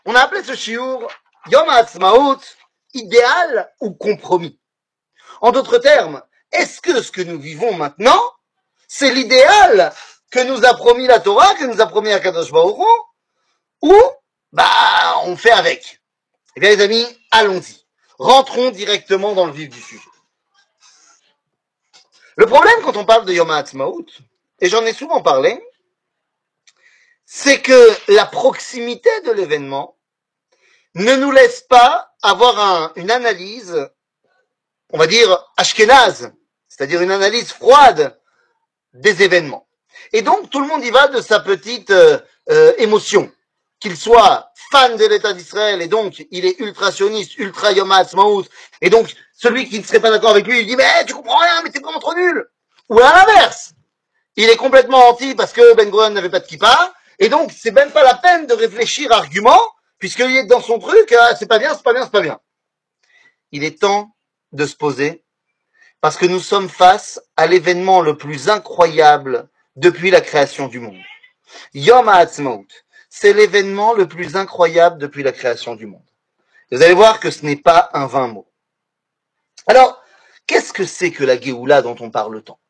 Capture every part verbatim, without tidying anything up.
On a appelé ce shiur Yom HaAtzmaut, idéal ou compromis. En d'autres termes, est-ce que ce que nous vivons maintenant, c'est l'idéal que nous a promis la Torah, que nous a promis Akadosh Baruch Hu, ou bah on fait avec? Eh bien les amis, allons-y. Rentrons directement dans le vif du sujet. Le problème quand on parle de Yom HaAtzmaut, et j'en ai souvent parlé, c'est que la proximité de l'événement ne nous laisse pas avoir un, une analyse, on va dire, ashkénaze, c'est-à-dire une analyse froide des événements. Et donc, tout le monde y va de sa petite euh, euh, émotion. Qu'il soit fan de l'État d'Israël, et donc, il est ultra-sioniste, ultra-Yom HaAtzmaut, et donc, celui qui ne serait pas d'accord avec lui, il dit, mais tu comprends rien, mais t'es vraiment trop nul. Ou à l'inverse, il est complètement anti parce que Ben Gurion n'avait pas de kippa, et donc, c'est même pas la peine de réfléchir argument, puisqu'il est dans son truc, euh, c'est pas bien, c'est pas bien, c'est pas bien. Il est temps de se poser, parce que nous sommes face à l'événement le plus incroyable depuis la création du monde. Yom HaAtzmaut, c'est l'événement le plus incroyable depuis la création du monde. Et vous allez voir que ce n'est pas un vain mot. Alors, qu'est-ce que c'est que la Géoula dont on parle tant?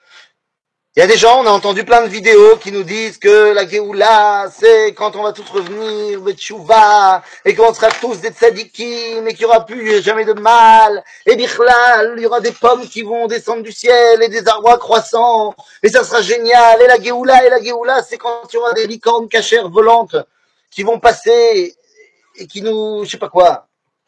Il y a des gens, on a entendu plein de vidéos qui nous disent que la Géoula, c'est quand on va tous revenir, Betchouva, et qu'on sera tous des tzadikim, et qu'il n'y aura plus jamais de mal, et bichlal, il y aura des pommes qui vont descendre du ciel, et des arbres croissants, et ça sera génial, et la Géoula, et la Géoula, c'est quand il y aura des licornes cachères volantes qui vont passer, et qui nous, je sais pas quoi.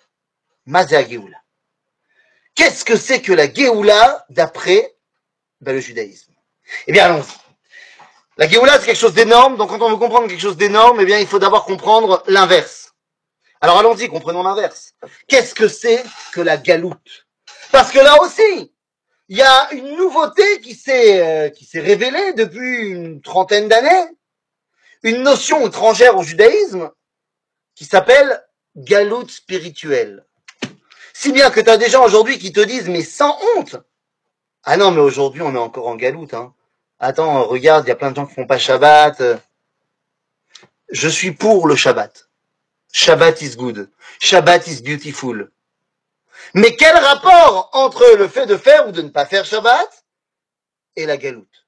Mazé Géoula. Qu'est-ce que c'est que la Géoula d'après ben, le judaïsme? Eh bien, allons-y. La Géoula, c'est quelque chose d'énorme, donc quand on veut comprendre quelque chose d'énorme, eh bien, il faut d'abord comprendre l'inverse. Alors allons-y, comprenons l'inverse. Qu'est-ce que c'est que la galoute? Parce que là aussi, il y a une nouveauté qui s'est, euh, qui s'est révélée depuis une trentaine d'années, une notion étrangère au judaïsme, qui s'appelle galoute spirituelle. Si bien que tu as des gens aujourd'hui qui te disent, mais sans honte, ah non, mais aujourd'hui, on est encore en galoute, hein. Attends, regarde, il y a plein de gens qui font pas Shabbat. Je suis pour le Shabbat. Shabbat is good. Shabbat is beautiful. Mais quel rapport entre le fait de faire ou de ne pas faire Shabbat et la galoute?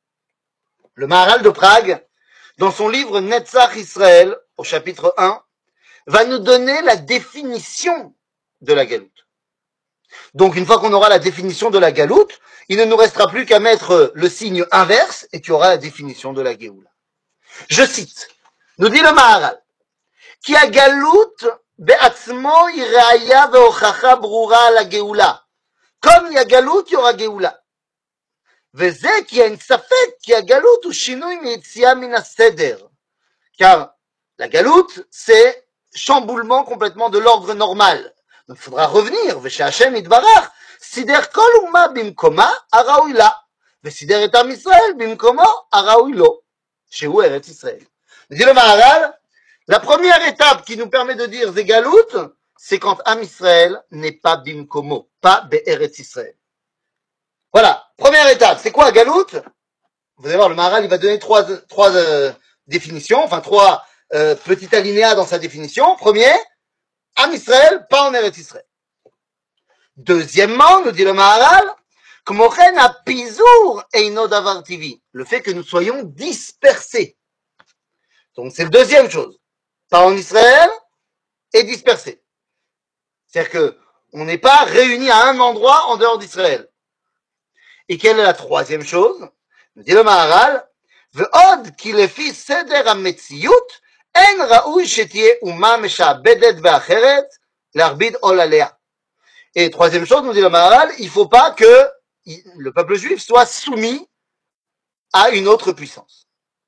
Le Maharal de Prague, dans son livre Netzach Israël, au chapitre un, va nous donner la définition de la galoute. Donc, une fois qu'on aura la définition de la galoute, il ne nous restera plus qu'à mettre le signe inverse et tu auras la définition de la Géoula. Je cite, nous dit le Maharal, כי הגלות בעצמו היא ראיה והוכחה ברורה על הגאולה. כל מהגלות יורה גאולה. וזה כי אין ספק כי הגלות הוא שינוי מיציאה מן הסדר. Car la galoute, c'est chamboulement complètement de l'ordre normal. Donc il faudra revenir, ושהשם יתברך, סידר כל אומה במקומה הראוי לה, וסידר את עם ישראל במקומו הראוי לו, שהוא ארץ ישראל. dit le Maharal, la première étape qui nous permet de dire Zégalout, c'est quand Am Israël n'est pas Bimkomo, pas Be'eretz Israël. Voilà, première étape. C'est quoi Galout? Vous allez voir, le Maharal, il va donner trois, trois euh, définitions, enfin trois euh, petits alinéas dans sa définition. Premier, Am Israël, pas en Eretz Israël. Deuxièmement, nous dit le Maharal, Kmochen a Pizour Eino Davar Tivi, le fait que nous soyons dispersés. Donc c'est la deuxième chose. Pas en Israël et dispersés. C'est-à-dire que on n'est pas réunis à un endroit en dehors d'Israël. Et quelle est la troisième chose? Nous dit le Maharal, ועוד כי לפי סדר המציאות אין ראוי שתהיה אומה משעבדת ואחרת להרביד עול עליה. Et troisième chose, nous dit le Maharal, il ne faut pas que le peuple juif soit soumis à une autre puissance.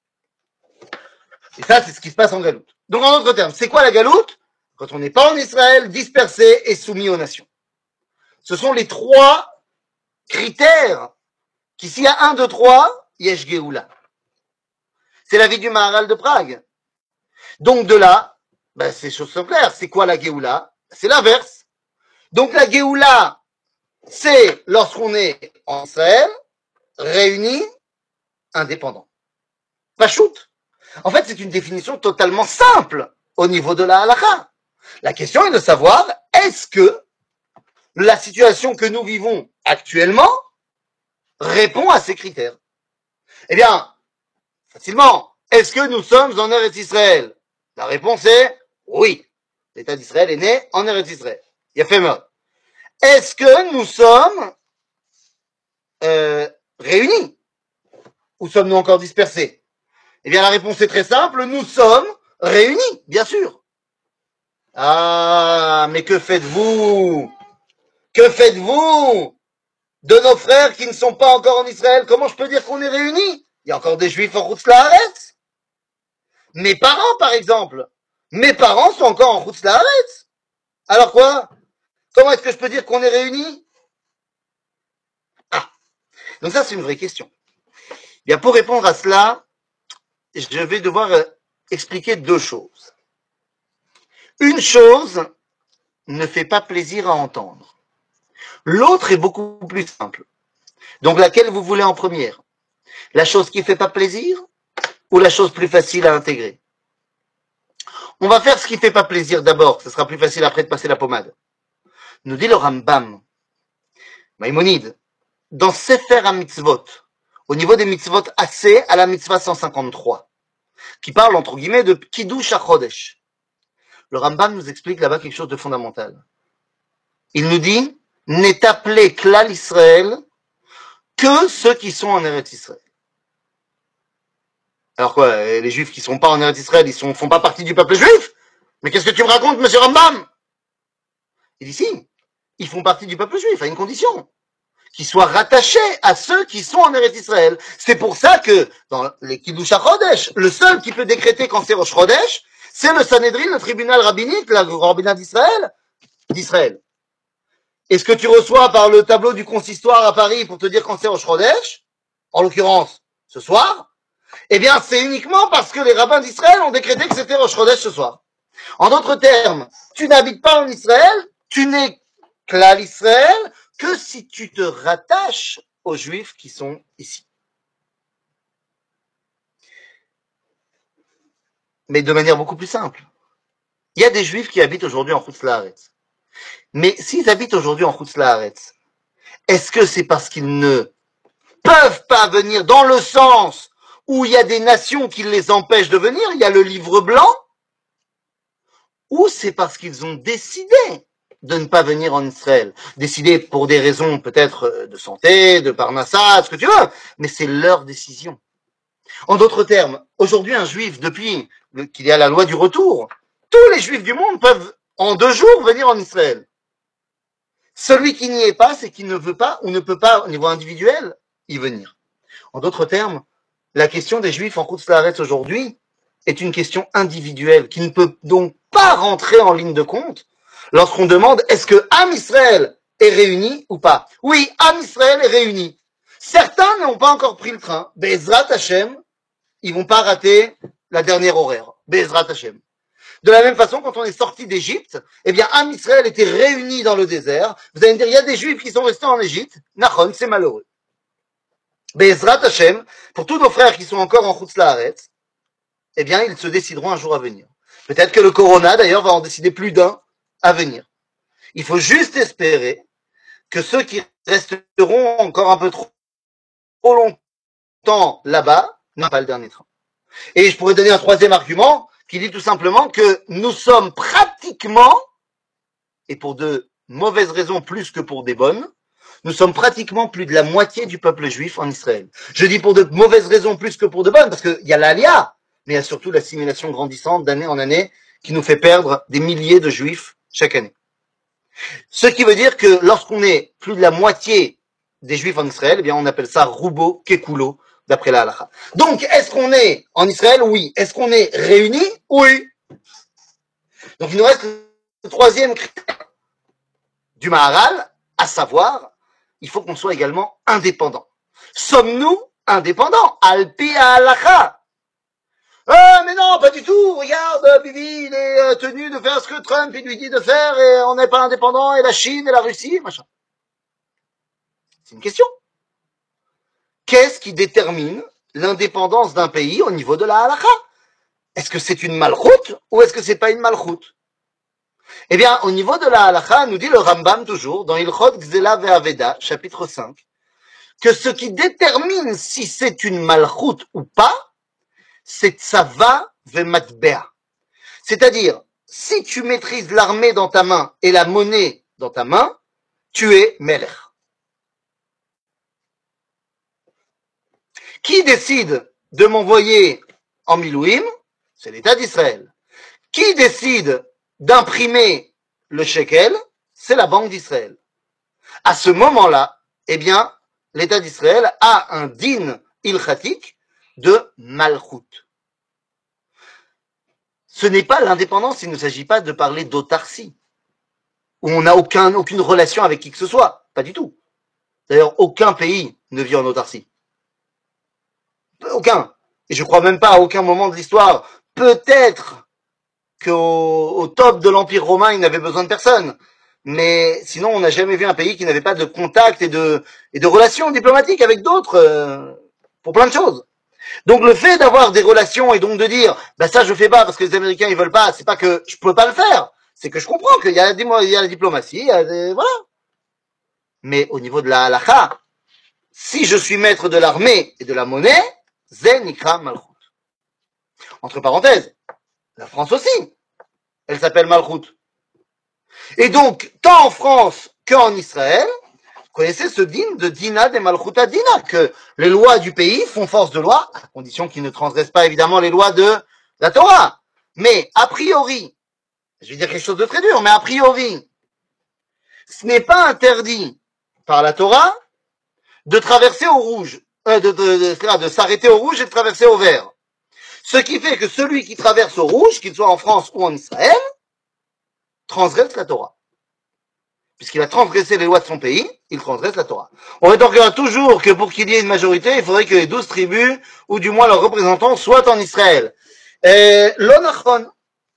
Et ça, c'est ce qui se passe en galoute. Donc, en d'autres termes, c'est quoi la galoute? Quand on n'est pas en Israël, dispersé et soumis aux nations. Ce sont les trois critères qui, s'il y a un, deux, trois, yesh geoula. C'est l'avis du Maharal de Prague. Donc, de là, ben, ces choses sont claires. C'est quoi la geoula? C'est l'inverse. Donc, la geoula, c'est lorsqu'on est en Israël, réunis, indépendants. Pas shoot. En fait, c'est une définition totalement simple. au niveau de la halakha. La question est de savoir, est-ce que la situation que nous vivons actuellement répond à ces critères? Eh bien, facilement. Est-ce que nous sommes en Eretz Israël? La réponse est oui. L'État d'Israël est né en Eretz Israël. Il a fait mort. Est-ce que nous sommes euh, réunis? Ou sommes-nous encore dispersés? Eh bien, la réponse est très simple. Nous sommes réunis, bien sûr. Ah, mais que faites-vous? Que faites-vous de nos frères qui ne sont pas encore en Israël? Comment je peux dire qu'on est réunis? Il y a encore des juifs en Chutz La'aretz. Mes parents, par exemple. Mes parents sont encore en Chutz La'aretz. Alors quoi? Comment est-ce que je peux dire qu'on est réunis? Ah, donc ça, c'est une vraie question. Bien, pour répondre à cela, je vais devoir expliquer deux choses. Une chose ne fait pas plaisir à entendre. L'autre est beaucoup plus simple. Donc laquelle vous voulez en première? La chose qui ne fait pas plaisir ou la chose plus facile à intégrer? On va faire ce qui ne fait pas plaisir d'abord, ce sera plus facile après de passer la pommade. Nous dit le Rambam, Maïmonide, dans Sefer HaMitzvot, au niveau des mitzvot assez à la mitzvah cent cinquante-trois, qui parle entre guillemets de Kiddush HaChodesh. Le Rambam nous explique là-bas quelque chose de fondamental. Il nous dit, n'est appelé Klal Israël que ceux qui sont en Eretz Israël. Alors quoi, les juifs qui sont pas en Eretz Israël, ils sont, font pas partie du peuple juif? Mais qu'est-ce que tu me racontes, monsieur Rambam? Il dit si, ils font partie du peuple juif, à une condition, qu'ils soient rattachés à ceux qui sont en Eretz Israël. C'est pour ça que, dans les Kiddush HaChodesh, le seul qui peut décréter quand c'est Rosh Chodesh, c'est le Sanhedrin, le tribunal rabbinique, le rabbinat d'Israël, d'Israël. Et ce que tu reçois par le tableau du consistoire à Paris pour te dire quand c'est Rosh Chodesh, en l'occurrence, ce soir, eh bien, c'est uniquement parce que les rabbins d'Israël ont décrété que c'était Rosh Chodesh ce soir. En d'autres termes, tu n'habites pas en Israël, tu n'es Klal Israël que si tu te rattaches aux Juifs qui sont ici. Mais de manière beaucoup plus simple. Il y a des Juifs qui habitent aujourd'hui en Chutz La'aretz. Mais s'ils habitent aujourd'hui en Chutz La'aretz, est-ce que c'est parce qu'ils ne peuvent pas venir dans le sens où il y a des nations qui les empêchent de venir, il y a le livre blanc, ou c'est parce qu'ils ont décidé de ne pas venir en Israël, décidé pour des raisons peut-être de santé, de parnassa, ce que tu veux, mais c'est leur décision. En d'autres termes, aujourd'hui un juif, depuis qu'il y a la loi du retour, tous les juifs du monde peuvent en deux jours venir en Israël. Celui qui n'y est pas, c'est qu'il ne veut pas ou ne peut pas au niveau individuel y venir. En d'autres termes, la question des juifs en Chutz La'aretz aujourd'hui est une question individuelle qui ne peut donc pas rentrer en ligne de compte lorsqu'on demande est-ce que Am Israël est réuni ou pas. Oui, Am Israël est réuni. Certains n'ont pas encore pris le train. Be'ezrat Hashem, ils vont pas rater la dernière horaire. Be'ezrat Hashem. De la même façon, quand on est sorti d'Égypte, eh bien, Am Israël était réuni dans le désert. Vous allez me dire, il y a des juifs qui sont restés en Égypte. Nachon, c'est malheureux. Be'ezrat Hashem, pour tous nos frères qui sont encore en Chutz La'aretz, eh bien, ils se décideront un jour à venir. Peut-être que le Corona, d'ailleurs, va en décider plus d'un à venir. Il faut juste espérer que ceux qui resteront encore un peu trop, trop longtemps là-bas n'ont pas le dernier train. Et je pourrais donner un troisième argument qui dit tout simplement que nous sommes pratiquement, et pour de mauvaises raisons plus que pour des bonnes, nous sommes pratiquement plus de la moitié du peuple juif en Israël. Je dis pour de mauvaises raisons plus que pour de bonnes, parce qu'il y a l'Alia, mais il y a surtout l'assimilation grandissante d'année en année qui nous fait perdre des milliers de juifs chaque année. Ce qui veut dire que lorsqu'on est plus de la moitié des juifs en Israël, eh bien on appelle ça Rubo Kekulo, d'après la halakha. Donc, est-ce qu'on est en Israël? Oui. Est-ce qu'on est réunis? Oui. Donc, il nous reste le troisième critère du Maharal, à savoir, il faut qu'on soit également indépendant. Sommes-nous indépendants? Alpi halakha. Euh, mais non, pas du tout. Regarde, Bibi, il est tenu de faire ce que Trump il lui dit de faire et on n'est pas indépendant et la Chine et la Russie, machin. C'est une question. Qu'est-ce qui détermine l'indépendance d'un pays au niveau de la halakha? est-ce que c'est une malchoute ou est-ce que c'est pas une malchoute? Eh bien, au niveau de la halakha, nous dit le Rambam toujours, dans Ilchot Gzela Ve'aveda, chapitre cinq, que ce qui détermine si c'est une malchoute ou pas, c'est tsava ve'matbea. C'est-à-dire, si tu maîtrises l'armée dans ta main et la monnaie dans ta main, tu es melech. Qui décide de m'envoyer en Milouim? C'est l'État d'Israël. Qui décide d'imprimer le shekel? C'est la Banque d'Israël. À ce moment-là, eh bien, l'État d'Israël a un din ilchatique de malchoute. Ce n'est pas l'indépendance, il ne s'agit pas de parler d'autarcie, où on n'a aucun, aucune relation avec qui que ce soit. Pas du tout. D'ailleurs, aucun pays ne vit en autarcie. Aucun. Et je crois même pas à aucun moment de l'histoire. Peut-être qu'au au top de l'Empire romain, il n'avait besoin de personne. Mais sinon, on n'a jamais vu un pays qui n'avait pas de contact et de, et de relations diplomatiques avec d'autres euh, pour plein de choses. Donc le fait d'avoir des relations et donc de dire bah ça je fais pas parce que les Américains ils veulent pas, c'est pas que je peux pas le faire, c'est que je comprends qu'il y a, des, il y a la diplomatie, il y a des, voilà. Mais au niveau de la halakha, si je suis maître de l'armée et de la monnaie, Zen Ikra Malchut. Entre parenthèses, la France aussi, elle s'appelle Malchut. Et donc, tant en France qu'en Israël, vous connaissez ce din de Dina de Malchuta Dina, que les lois du pays font force de loi, à condition qu'ils ne transgressent pas évidemment les lois de la Torah. Mais a priori, je vais dire quelque chose de très dur, mais a priori, ce n'est pas interdit par la Torah de traverser au rouge, euh, de, de, de, de, de s'arrêter au rouge et de traverser au vert. Ce qui fait que celui qui traverse au rouge, qu'il soit en France ou en Israël, transgresse la Torah. Puisqu'il a transgressé les lois de son pays, il transgresse la Torah. On rétorquera toujours que pour qu'il y ait une majorité, il faudrait que les douze tribus, ou du moins leurs représentants, soient en Israël. L'onachon.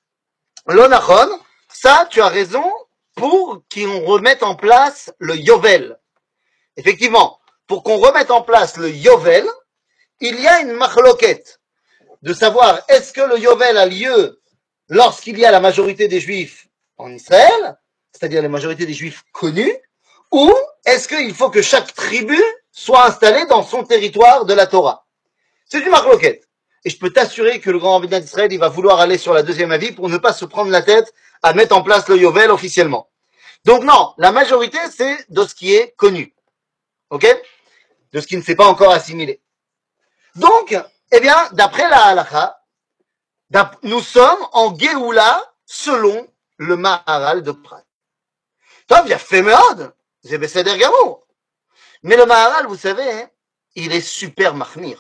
L'onachon, ça, tu as raison, pour qu'on remette en place le Yovel. Effectivement, pour qu'on remette en place le Yovel, il y a une machloquette de savoir est-ce que le Yovel a lieu lorsqu'il y a la majorité des Juifs en Israël, c'est-à-dire la majorité des Juifs connus, ou est-ce qu'il faut que chaque tribu soit installée dans son territoire de la Torah? C'est une marloquette. Et je peux t'assurer que le grand rabbinat d'Israël, il va vouloir aller sur la deuxième avis pour ne pas se prendre la tête à mettre en place le Yovel officiellement. Donc non, la majorité, c'est de ce qui est connu. Ok? De ce qui ne s'est pas encore assimilé. Donc, eh bien, d'après la halakha, nous sommes en Géoula selon le Maharal de Prague. Tov, il y a fait meod, c'est Besséder Gamour. Mais le Maharal, vous savez, hein, il est super mahmir.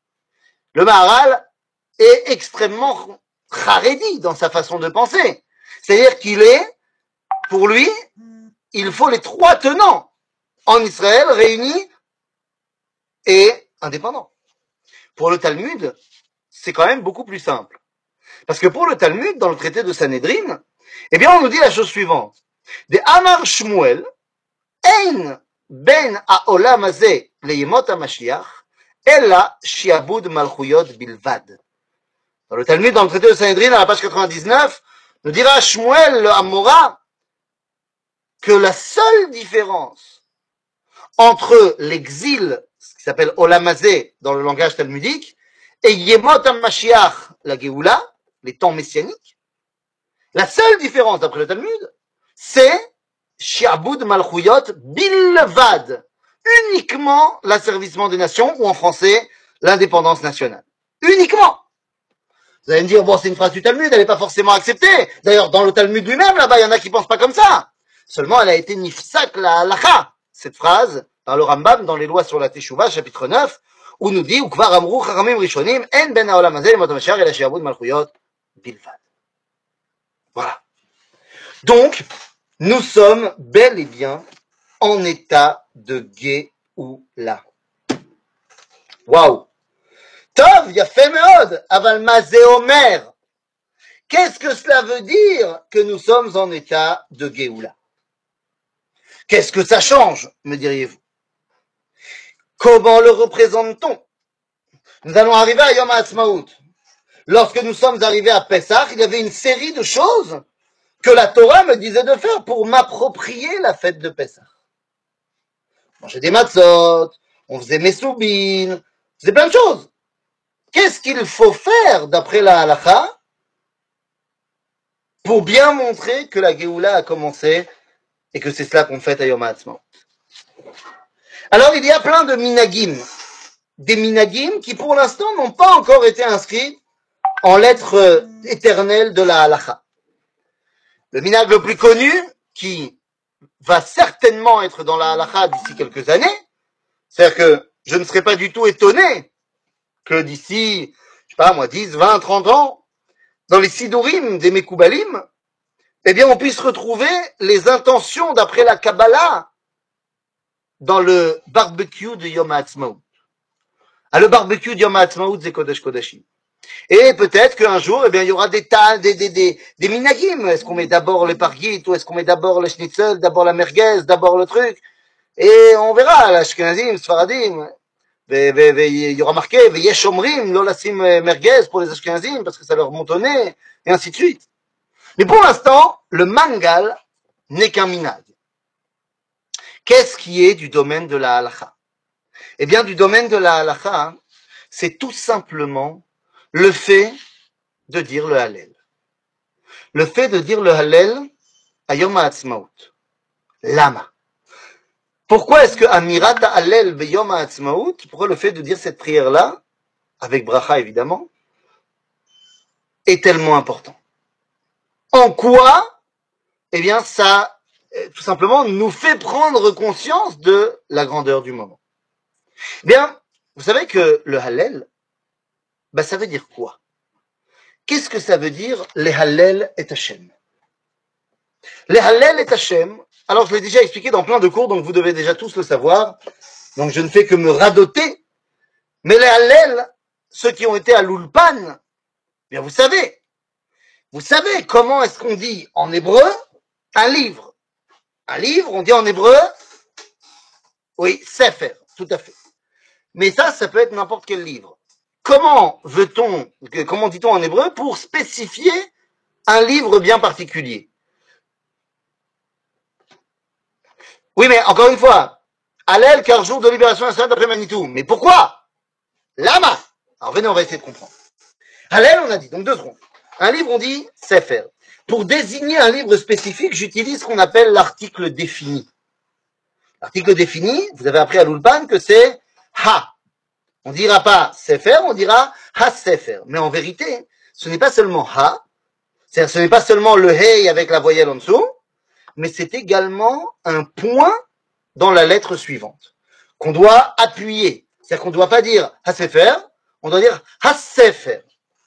Le Maharal est extrêmement charedi dans sa façon de penser. C'est-à-dire qu'il est, pour lui, il faut les trois tenants en Israël réunis et indépendants. Pour le Talmud, c'est quand même beaucoup plus simple. Parce que pour le Talmud, dans le traité de Sanhedrin, eh bien, on nous dit la chose suivante. De Amar Shmuel, Ein ben ha'olam hazeh leyemot ha'mashiach, ella shiabud malchuyot bilvad. Dans le Talmud, dans le traité de Sanhedrin, à la page quatre-vingt-dix-neuf, nous dira Shmuel le Amora que la seule différence entre l'exil, ce qui s'appelle olam hazeh dans le langage talmudique, et Yemot HaMashiach, la Géoula, les temps messianiques, la seule différence d'après le Talmud, c'est Shiabud Malchuyot Bilvad, uniquement l'asservissement des nations, ou en français, l'indépendance nationale. Uniquement. Vous allez me dire, bon, c'est une phrase du Talmud, elle n'est pas forcément acceptée. D'ailleurs, dans le Talmud lui-même, là-bas, il y en a qui pensent pas comme ça. Seulement, elle a été nifsak la halacha, cette phrase, dans le Rambam, dans les lois sur la Teshuvah, chapitre neuf, où nous dit, Ukvar amrou charamim rishonim, en ben haolam hazeh lemot hamashiach ela shiabud malchuyot bilvad. Voilà. Donc, nous sommes bel et bien en état de Géoula. Waouh! Tov, yafé meod, aval mazé omer. Qu'est-ce que cela veut dire que nous sommes en état de Géoula? Qu'est-ce que ça change, me diriez-vous? Comment le représente-t-on? Nous allons arriver à Yom HaAtzmaut. lorsque nous sommes arrivés à Pessah, il y avait une série de choses que la Torah me disait de faire pour m'approprier la fête de Pessah. On mangeait des matzot, on faisait messoubines, on faisait plein de choses. Qu'est-ce qu'il faut faire d'après la halakha pour bien montrer que la Géoula a commencé et que c'est cela qu'on fête à Yom HaAtzmaut? Alors il y a plein de minagim, des minagim qui pour l'instant n'ont pas encore été inscrits en lettres éternelles de la halakha. Le minag le plus connu, qui va certainement être dans la halakha d'ici quelques années, c'est-à-dire que je ne serais pas du tout étonné que d'ici, je sais pas moi, dix, vingt, trente ans, dans les sidurim des Mekoubalim, eh bien on puisse retrouver les intentions d'après la Kabbalah dans le barbecue de Yom HaAtzmaut. Ah, le barbecue de Yom HaAtzmaut, c'est Kodesh Kodashim. Et peut-être qu'un jour, eh bien, il y aura des tas, des, des, des, des minagim. Est-ce qu'on met d'abord les parguites, ou est-ce qu'on met d'abord le schnitzel, d'abord la merguez, d'abord le truc? Et on verra, l'ashkenazim, sfaradim. Il y aura marqué, veyesh omrim, lo lasim merguez pour les ashkenazim, parce que ça leur monte au nez, et ainsi de suite. Mais pour l'instant, le mangal n'est qu'un minag. Qu'est-ce qui est du domaine de la halakha? Eh bien, du domaine de la halakha, c'est tout simplement le fait de dire le Hallel. Le fait de dire le Hallel à Yom HaAtzmaut. Lama. Pourquoi est-ce que Amirat Hallel be Yom HaAtzmaut, pourquoi le fait de dire cette prière-là, avec bracha évidemment, est tellement important? En quoi? Eh bien, ça, tout simplement, nous fait prendre conscience de la grandeur du moment. Eh bien, vous savez que le Hallel, bah, ça veut dire quoi? Qu'est-ce que ça veut dire, les Hallel et Hashem? Les Hallel et Hashem, alors je l'ai déjà expliqué dans plein de cours, donc vous devez déjà tous le savoir, donc je ne fais que me radoter, mais les Hallel, ceux qui ont été à l'Ulpan, bien vous savez, vous savez comment est-ce qu'on dit en hébreu un livre? Un livre, on dit en hébreu, oui, Sefer, tout à fait. Mais ça, ça peut être n'importe quel livre. Comment veut-on, comment dit-on en hébreu pour spécifier un livre bien particulier? Oui, mais encore une fois, Hallel, car jour de libération nationale d'après Manitou. Mais pourquoi? Lama. Alors venez, on va essayer de comprendre. Hallel, on a dit, donc deux secondes. Un livre, on dit Sefer. Pour désigner un livre spécifique, j'utilise ce qu'on appelle l'article défini. L'article défini, vous avez appris à l'Ulpan que c'est Ha. On dira pas Sefer, on dira Ha Sefer. Mais en vérité, ce n'est pas seulement Ha, c'est-à-dire ce n'est pas seulement le Hey avec la voyelle en dessous, mais c'est également un point dans la lettre suivante, qu'on doit appuyer. C'est-à-dire qu'on ne doit pas dire Ha Sefer, on doit dire Ha Sefer.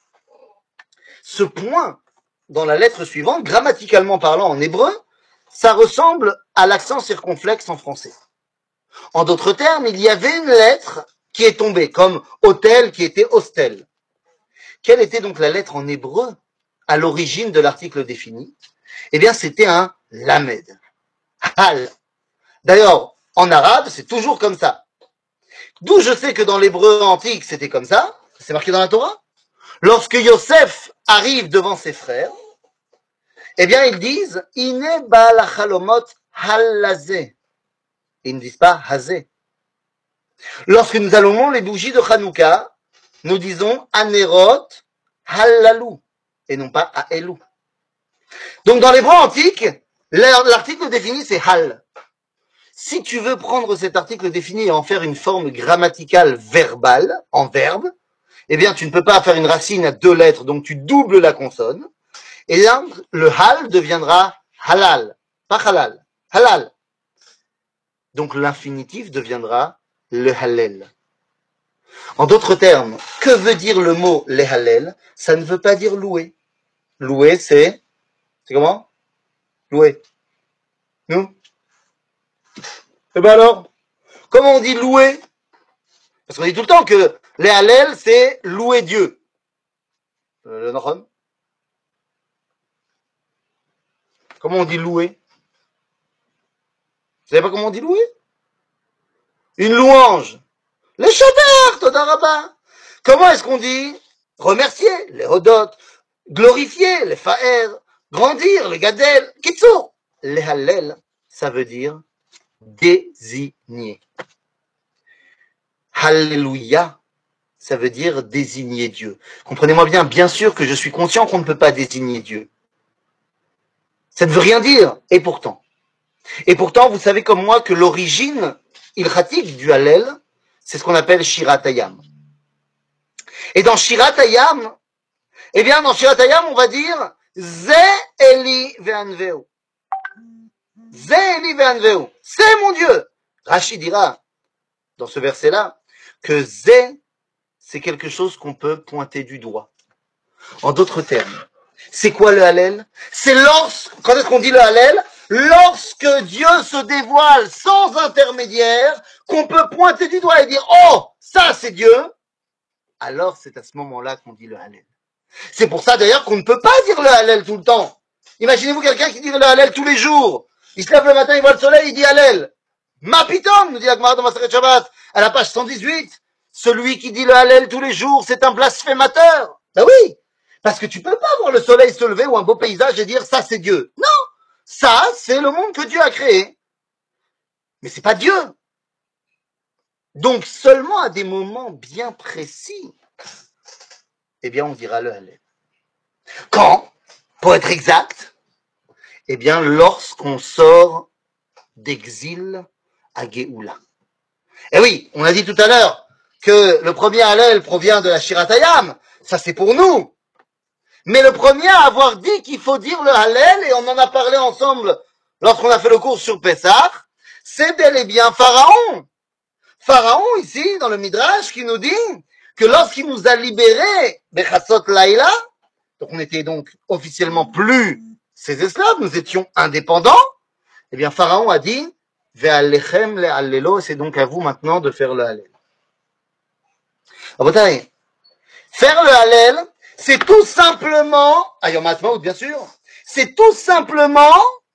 Ce point dans la lettre suivante, grammaticalement parlant en hébreu, ça ressemble à l'accent circonflexe en français. En d'autres termes, il y avait une lettre qui est tombée, comme hôtel qui était hostel. Quelle était donc la lettre en hébreu à l'origine de l'article défini? Eh bien, c'était un lamed. Hal. D'ailleurs, en arabe, c'est toujours comme ça. D'où je sais que dans l'hébreu antique, c'était comme ça. C'est marqué dans la Torah. Lorsque Yosef arrive devant ses frères, eh bien, ils disent « Ine ba'al hachalomot halazé ». Ils ne disent pas « hazé ». Lorsque nous allumons les bougies de Hanouka, nous disons « anerot halalou » et non pas « aelou ». Donc, dans l'hébreu antique, l'article défini, c'est « hal ». Si tu veux prendre cet article défini et en faire une forme grammaticale verbale, en verbe, eh bien, tu ne peux pas faire une racine à deux lettres, donc tu doubles la consonne. Et là, le hal deviendra halal, pas halal, halal. Donc l'infinitif deviendra le hallel. En d'autres termes, que veut dire le mot le hallel? Ça ne veut pas dire louer. Louer, c'est... C'est comment? Louer. Nous? Eh ben alors, comment on dit louer? Parce qu'on dit tout le temps que le hallel, c'est louer Dieu. Le Nahon? Comment on dit louer? Vous savez pas comment on dit louer? Une louange. Le Shabbat, Toda Rabba. Comment est-ce qu'on dit remercier, les hodot, glorifier, les fa'er, grandir, le gadel, kitsour. Les hallel, ça veut dire désigner. Alléluia, ça veut dire désigner Dieu. Comprenez-moi bien, bien sûr que je suis conscient qu'on ne peut pas désigner Dieu. Ça ne veut rien dire, et pourtant. Et pourtant, vous savez comme moi que l'origine ilchatique du Hallel, c'est ce qu'on appelle Shirat Hayam. Et dans Shirat Hayam, eh bien, dans Shirat Hayam, on va dire Ze Eli Ve'anveu. Ze Eli Ve'anveu. C'est mon Dieu. Rashi dira, dans ce verset-là, que Ze, c'est quelque chose qu'on peut pointer du doigt. En d'autres termes, c'est quoi le Hallel? C'est lorsque, quand est-ce qu'on dit le Hallel? Lorsque Dieu se dévoile sans intermédiaire, qu'on peut pointer du doigt et dire, oh, ça c'est Dieu, alors c'est à ce moment-là qu'on dit le Hallel. C'est pour ça d'ailleurs qu'on ne peut pas dire le Hallel tout le temps. Imaginez-vous quelqu'un qui dit le Hallel tous les jours. Il se lève le matin, il voit le soleil, il dit Hallel. Ma pitom, nous dit la Gemara dans Maseret Shabbat, à la page cent dix-huit, celui qui dit le Hallel tous les jours, c'est un blasphémateur. Ben oui, parce que tu peux pas voir le soleil se lever ou un beau paysage et dire ça c'est Dieu. Non, ça c'est le monde que Dieu a créé. Mais c'est pas Dieu. Donc seulement à des moments bien précis, eh bien on dira le Hallel. Quand, pour être exact, eh bien lorsqu'on sort d'exil à Géoula. Eh oui, on a dit tout à l'heure que le premier Hallel provient de la Shirat Hayam, ça c'est pour nous. Mais le premier à avoir dit qu'il faut dire le Hallel, et on en a parlé ensemble lorsqu'on a fait le cours sur Pessah, c'est bel et bien Pharaon. Pharaon ici, dans le Midrash, qui nous dit que lorsqu'il nous a libérés, Bechassot Laïla, donc on était donc officiellement plus ses esclaves, nous étions indépendants, eh bien Pharaon a dit, Ve'alechem le'allelo, c'est donc à vous maintenant de faire le Hallel. Rabotai, faire le Hallel, c'est tout simplement, à Yom HaAtzmaut bien sûr, c'est tout simplement,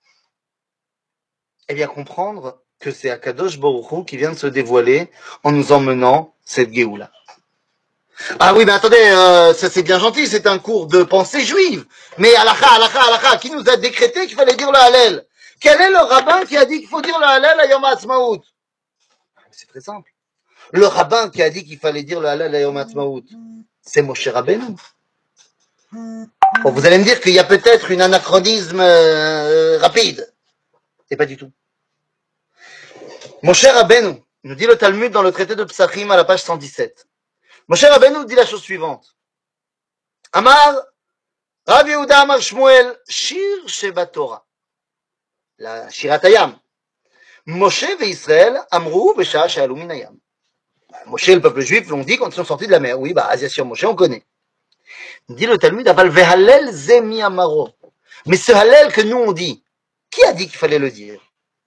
eh bien comprendre que c'est Akadosh Baruch Hu qui vient de se dévoiler en nous emmenant cette Géoula. Ah oui, mais attendez, euh, ça c'est bien gentil, c'est un cours de pensée juive. Mais halakha, halakha, halakha, qui nous a décrété qu'il fallait dire le Hallel? Quel est le rabbin qui a dit qu'il faut dire le Hallel à Yom HaAtzmaut? C'est très simple. Le rabbin qui a dit qu'il fallait dire le Hallel à Yom HaAtzmaut, c'est Moshe Rabbeinu. Bon, vous allez me dire qu'il y a peut-être un anachronisme euh, rapide. Et pas du tout. Moshe Rabbeinu, nous dit le Talmud dans le traité de Psachim à la page cent dix-sept. Moshe Rabbeinu dit la chose suivante. Amar, Rav Yehuda Amar Shmuel, Shir Sheba Torah. La Shirat Hayam. Moshe et Israël, Amrou, Besha, Shalom Minayam. Moshe et le peuple juif l'ont dit quand ils sont sortis de la mer. Oui, bah, Asia sur Moshe, on connaît. Dit le Talmud, Aval Vehallel Zemi Amaro. Mais ce Hallel que nous on dit, qui a dit qu'il fallait le dire?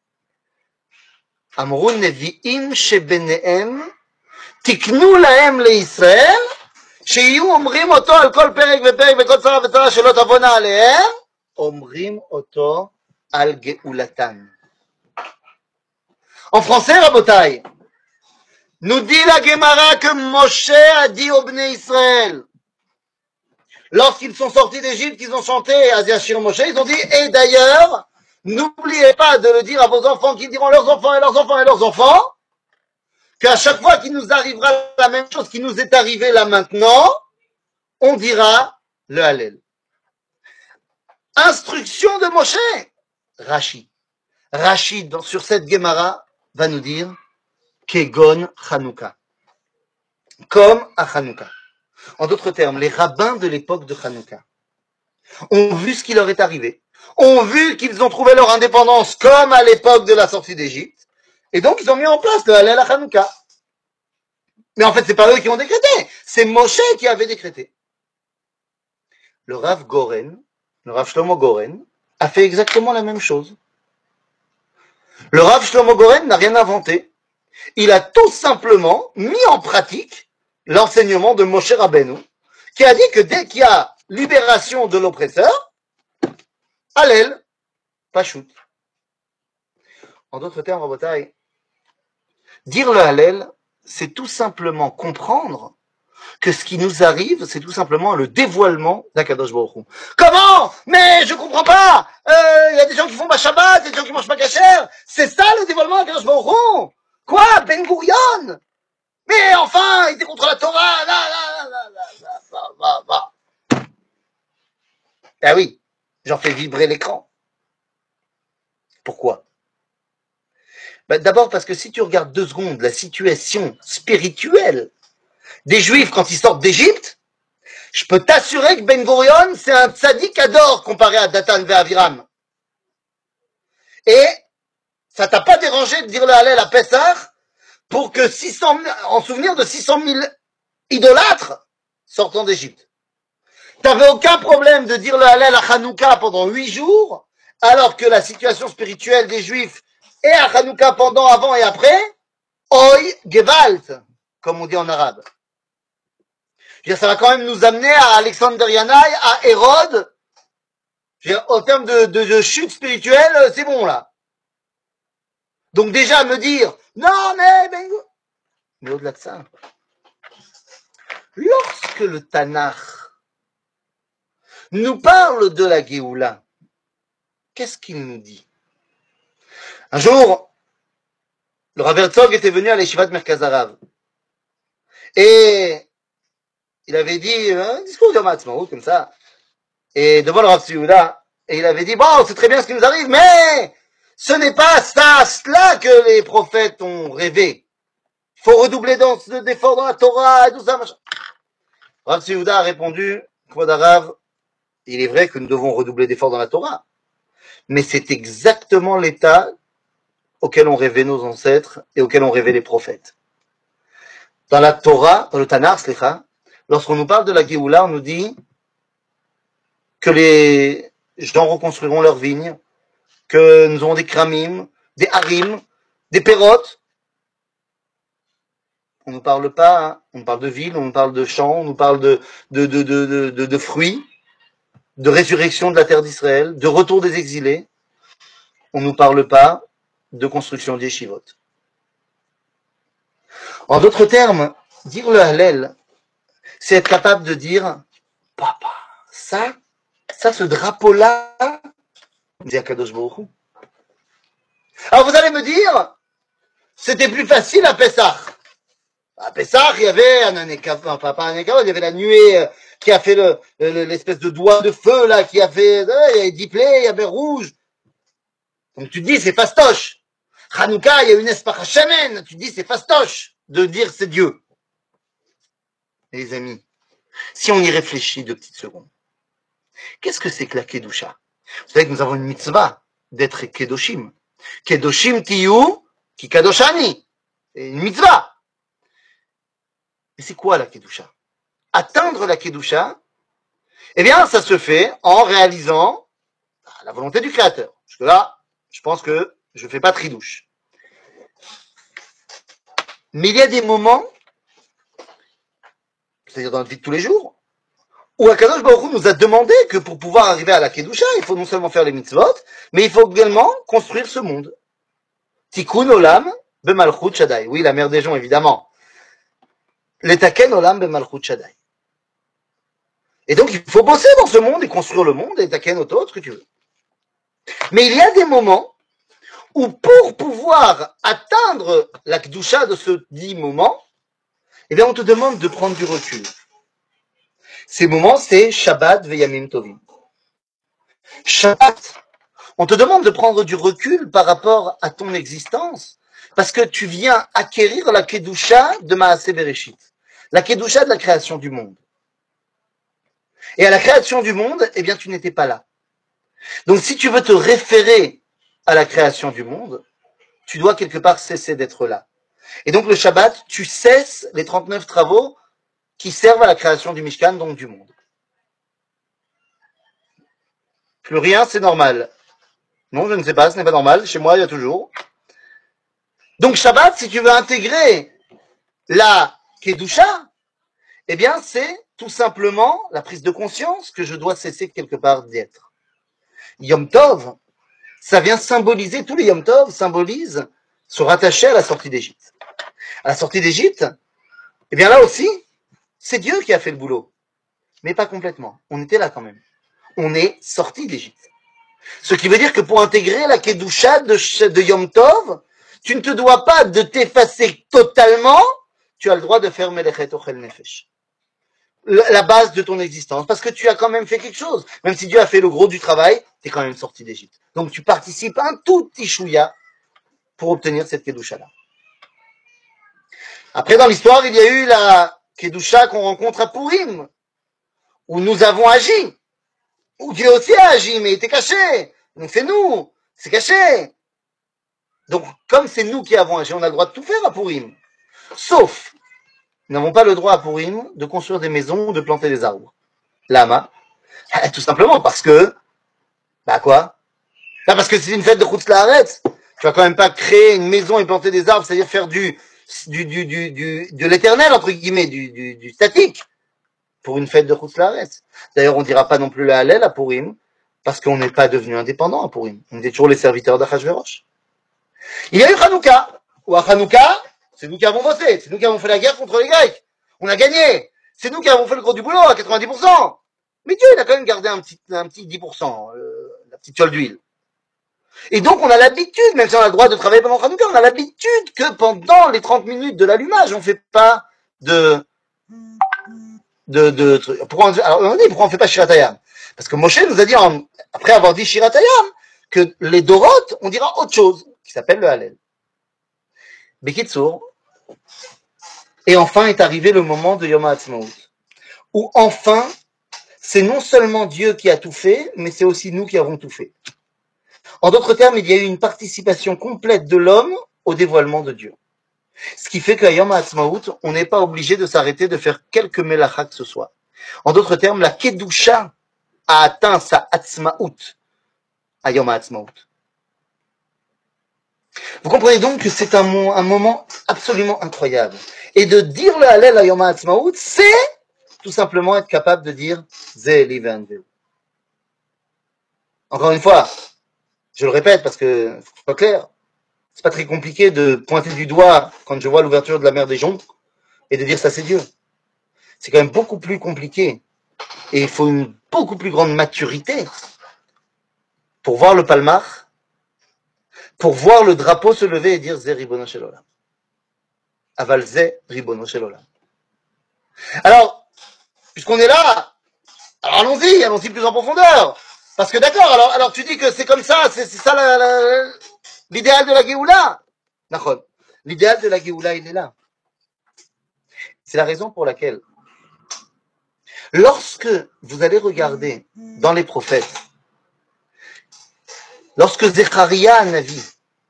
Amrou Nevi'im Shebenehem, Tiknu Lahem le Israël, שיהיו אומרים אותו על כל פרק ופרק וכל צרה וצרה שלא תבונה עליהם, אומרים אותו על גאולתן. En français, Rabotai, nous dit la Gemara que Moshe a dit aux Bnei Israël, lorsqu'ils sont sortis d'Égypte, qu'ils ont chanté Asia Shir Moshe, ils ont dit, et d'ailleurs, n'oubliez pas de le dire à vos enfants qui diront leurs enfants et leurs enfants et leurs enfants, qu'à chaque fois qu'il nous arrivera la même chose qui nous est arrivé là maintenant, on dira le Hallel. Instruction de Moshe. Rashi. Rashi, sur cette Gemara, va nous dire Kegon Hanouka. Comme à Hanouka. En d'autres termes, les rabbins de l'époque de Hanouka ont vu ce qui leur est arrivé, ont vu qu'ils ont trouvé leur indépendance comme à l'époque de la sortie d'Égypte, et donc ils ont mis en place le Hallel à Hanouka. Mais en fait, c'est pas eux qui ont décrété, c'est Moshe qui avait décrété. Le Rav Goren, le Rav Shlomo Goren, a fait exactement la même chose. Le Rav Shlomo Goren n'a rien inventé. Il a tout simplement mis en pratique l'enseignement de Moshe Rabbeinu, qui a dit que dès qu'il y a libération de l'oppresseur, Hallel, Pachout. En d'autres termes, Rabotai, dire le Hallel, c'est tout simplement comprendre que ce qui nous arrive, c'est tout simplement le dévoilement d'Akadosh Baruch Hu. Comment? Mais je comprends pas. Il euh, y a des gens qui font ma Shabbat, il y a des gens qui mangent pas kasher. C'est ça le dévoilement d'Akadosh Baruch Hu. Quoi? Ben Gurion? Mais enfin, il était contre la Torah. Là, là, là, là, là, là, là, là. Ah oui, j'en fais vibrer l'écran. Pourquoi? Ben, d'abord parce que si tu regardes deux secondes la situation spirituelle des Juifs quand ils sortent d'Égypte, je peux t'assurer que Ben Gurion, c'est un tzaddik ador comparé à Datan et Aviram. Et ça t'a pas dérangé de dire le Hallel à Pessah pour que six cents, en souvenir de six cent mille idolâtres sortant d'Égypte. T'avais aucun problème de dire le Hallel à Hanouka pendant huit jours, alors que la situation spirituelle des Juifs est à Hanouka pendant, avant et après, Oi Gewalt, comme on dit en arabe. Je veux dire, ça va quand même nous amener à Alexander Yanaï, à Hérode. Je veux dire, en termes de, de, de chute spirituelle, c'est bon là. Donc déjà me dire, non mais, ben, mais au-delà de ça, lorsque le Tanakh nous parle de la Géoula, qu'est-ce qu'il nous dit? Un jour, le Rav Herzog était venu à l'Eshivat Merkaz Harav. Et il avait dit un discours de Yom Ha'atzmaut, comme ça. Et devant le Rav Tzvi, et il avait dit, bon, c'est très bien ce qui nous arrive, mais ce n'est pas ça, cela que les prophètes ont rêvé. Il faut redoubler d'efforts dans la Torah, et tout ça, machin. Rav Tzvi a répondu, Kvod Harav, il est vrai que nous devons redoubler d'efforts dans la Torah. Mais c'est exactement l'état auquel ont rêvé nos ancêtres et auquel ont rêvé les prophètes. Dans la Torah, dans le Tanakh, slicha, lorsqu'on nous parle de la Géoula, on nous dit que les gens reconstruiront leurs vignes, que nous aurons des kramim, des harim, des pérotes. On ne nous parle pas, hein, on nous parle de villes, on nous parle de champs, on nous parle de, de, de, de, de, de, de fruits, de résurrection de la terre d'Israël, de retour des exilés. On ne nous parle pas de construction des yeshivot. En d'autres termes, dire le Hallel, c'est être capable de dire, papa, ça, ça, ce drapeau-là, dit Akadosh Baruch Hu. Alors vous allez me dire, c'était plus facile à Pessah. À Pessah, il y avait un anékava, enfin pas un anékava, il y avait la nuée qui a fait le, le, l'espèce de doigt de feu là, qui a fait, il y avait dix plaies, il y avait rouge. Donc tu te dis, c'est fastoche. Hanouka, il y a une espara shamen. Tu te dis, c'est fastoche de dire c'est Dieu. Les amis, si on y réfléchit deux petites secondes, qu'est-ce que c'est que la Kedusha? Vous savez que nous avons une mitzvah d'être Kedoshim. Kedoshim tiyu ki kadoshani. C'est une mitzvah. Mais c'est quoi la Kedusha? Atteindre la Kedusha, eh bien, ça se fait en réalisant la volonté du Créateur. Parce que là, je pense que je ne fais pas tridouche. Mais il y a des moments, c'est-à-dire dans notre vie de tous les jours, où Akadosh Baruch Hu nous a demandé que pour pouvoir arriver à la Kedusha, il faut non seulement faire les mitzvot, mais il faut également construire ce monde. Tikkun olam bemalchut shaddai. Oui, la mère des gens, évidemment. Letaken olam bemalchut shaddai. Et donc, il faut bosser dans ce monde et construire le monde, et taken auto, ce que tu veux. Mais il y a des moments où pour pouvoir atteindre la Kedusha de ce dit moment, eh bien, on te demande de prendre du recul. Ces moments, c'est Shabbat veyamim tovim. Shabbat, on te demande de prendre du recul par rapport à ton existence, parce que tu viens acquérir la Kedusha de Maaseh Bereshit, la Kedusha de la création du monde. Et à la création du monde, eh bien, tu n'étais pas là. Donc, si tu veux te référer à la création du monde, tu dois quelque part cesser d'être là. Et donc, le Shabbat, tu cesses les trente-neuf travaux qui servent à la création du Mishkan, donc du monde. Plus rien, c'est normal. Non, je ne sais pas, ce n'est pas normal. Chez moi, il y a toujours. Donc, Shabbat, si tu veux intégrer la Kedusha, eh bien, c'est tout simplement la prise de conscience que je dois cesser quelque part d'être. Yom Tov, ça vient symboliser, tous les Yom Tov symbolisent, se rattacher à la sortie d'Égypte. À la sortie d'Égypte, eh bien là aussi, C'est Dieu qui a fait le boulot. Mais pas complètement. On était là quand même. On est sorti d'Égypte. Ce qui veut dire que pour intégrer la Kedusha de, de Yom Tov, tu ne te dois pas de t'effacer totalement, tu as le droit de faire Melechet Ochel Nefesh. La base de ton existence, parce que tu as quand même fait quelque chose. Même si Dieu a fait le gros du travail, tu es quand même sorti d'Égypte. Donc tu participes un tout petit chouïa pour obtenir cette Kedusha-là. Après, dans l'histoire, il y a eu la Kedusha qu'on rencontre à Purim, où nous avons agi, où Dieu aussi a agi, mais il était caché. Donc c'est nous, c'est caché. Donc, comme c'est nous qui avons agi, on a le droit de tout faire à Purim. Sauf, nous n'avons pas le droit à Purim de construire des maisons ou de planter des arbres. Lama. Tout simplement parce que, bah quoi? Bah parce que c'est une fête de Chutz La'aretz. Tu vas quand même pas créer une maison et planter des arbres, c'est-à-dire faire du, du, du, du, du de l'éternel, entre guillemets, du, du, du statique, pour une fête de Chutz La'aretz. D'ailleurs, on dira pas non plus la Hallel à Purim, parce qu'on n'est pas devenu indépendant à Purim. On était toujours les serviteurs d'Achashverosh. Il y a eu Hanouka, ou à Hanouka, c'est nous qui avons voté, c'est nous qui avons fait la guerre contre les Grecs. On a gagné. C'est nous qui avons fait le gros du boulot à quatre-vingt-dix pour cent. Mais Dieu, il a quand même gardé un petit, un petit dix pour cent, euh, la petite fiole d'huile. Et donc, on a l'habitude, même si on a le droit de travailler pendant Hanouka, on a l'habitude que pendant les trente minutes de l'allumage, on fait pas de, de, de, de pourquoi on, alors on dit, pourquoi on fait pas Shiratayam? Parce que Moshe nous a dit, en, après avoir dit Shiratayam, que les Doroth, on dira autre chose, qui s'appelle le Hallel. Bekitsour. Et enfin est arrivé le moment de Yom HaAtzmaut, où enfin, c'est non seulement Dieu qui a tout fait, mais c'est aussi nous qui avons tout fait. En d'autres termes, il y a eu une participation complète de l'homme au dévoilement de Dieu. Ce qui fait qu'à Yom HaAtzmaut, on n'est pas obligé de s'arrêter de faire quelques melacha que ce soit. En d'autres termes, la Kedusha a atteint sa Atzmaut à Yom HaAtzmaut. Vous comprenez donc que c'est un, un moment absolument incroyable. Et de dire le Hallel à Yom HaAtzmaut, c'est tout simplement être capable de dire Ze Eli Ve'anveu. Encore une fois, je le répète parce que c'est pas clair. C'est pas très compliqué de pointer du doigt quand je vois l'ouverture de la mer des Joncs et de dire ça c'est Dieu. C'est quand même beaucoup plus compliqué et il faut une beaucoup plus grande maturité pour voir le palmar, pour voir le drapeau se lever et dire Ze Ribono Shel Olam. Aval Ze Ribono Shel Olam. Alors, puisqu'on est là, alors allons-y, allons-y plus en profondeur. Parce que d'accord, alors, alors tu dis que c'est comme ça, c'est, c'est ça la, la, l'idéal de la Géoula. D'accord. L'idéal de la Géoula, il est là. C'est la raison pour laquelle, lorsque vous allez regarder dans les prophètes, lorsque Zecharia Navi,